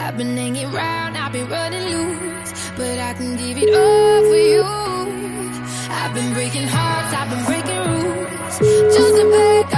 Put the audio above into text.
I've been hanging round, I've been running loose, but I can give it all for you. I've been breaking hearts, I've been breaking rules, just to pay